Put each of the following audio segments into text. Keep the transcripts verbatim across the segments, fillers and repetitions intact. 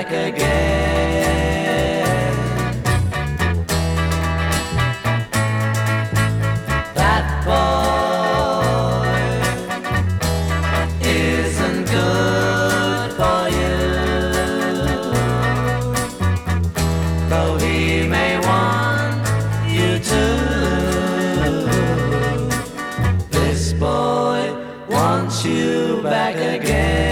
back again. That boy isn't good for you, though he may want you to. This boy wants you back again.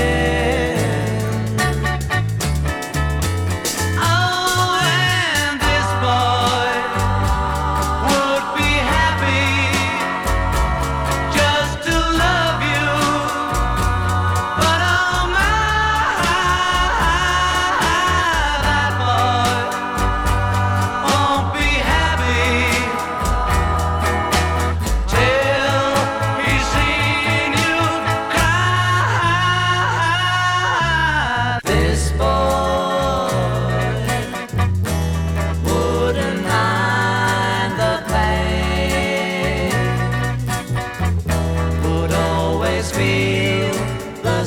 Feel the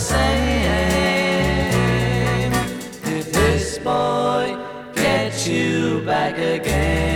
same if this boy gets you back again.